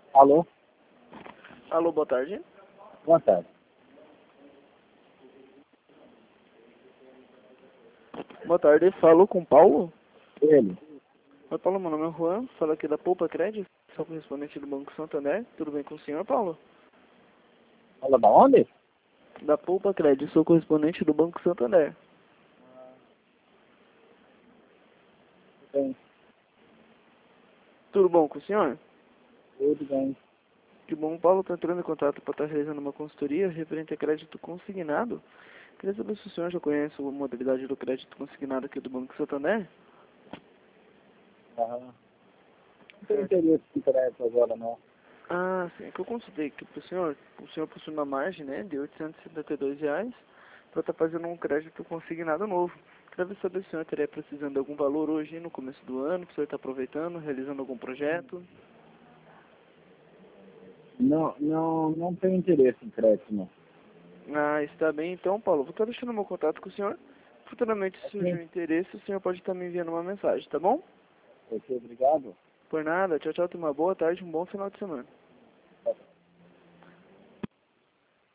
Alô? Alô, boa tarde. Boa tarde. Boa tarde, falo com o Paulo. Ele? Oi, Paulo, meu nome é Juan, falo aqui da Poupa Crédito, sou correspondente do Banco Santander. Tudo bem com o senhor, Paulo? Fala da onde? Da Poupa Crédito, sou correspondente do Banco Santander. Bem, Tudo bom com o senhor? tudo bem. Que bom, Paulo, está entrando em contato para estar realizando uma consultoria referente a crédito consignado. Queria saber se o senhor já conhece a modalidade do crédito consignado aqui do Banco Santander. Aham. Não tenho Certo. interesse em crédito agora, não. Ah, sim, é que eu consultei aqui para o senhor possui uma margem, né, de R$ 872 para estar fazendo um crédito consignado novo. Queria saber se o senhor estaria precisando de algum valor hoje, no começo do ano, que o senhor está aproveitando, realizando algum projeto. Não tenho interesse em crédito, não. Ah, está bem então, Paulo. Vou estar deixando meu contato com o senhor. Futuramente, se surgir Ok. um interesse, o senhor pode estar me enviando uma mensagem, tá bom? Ok, obrigado. Por nada, tchau, tchau, tenha uma boa tarde, um bom final de semana.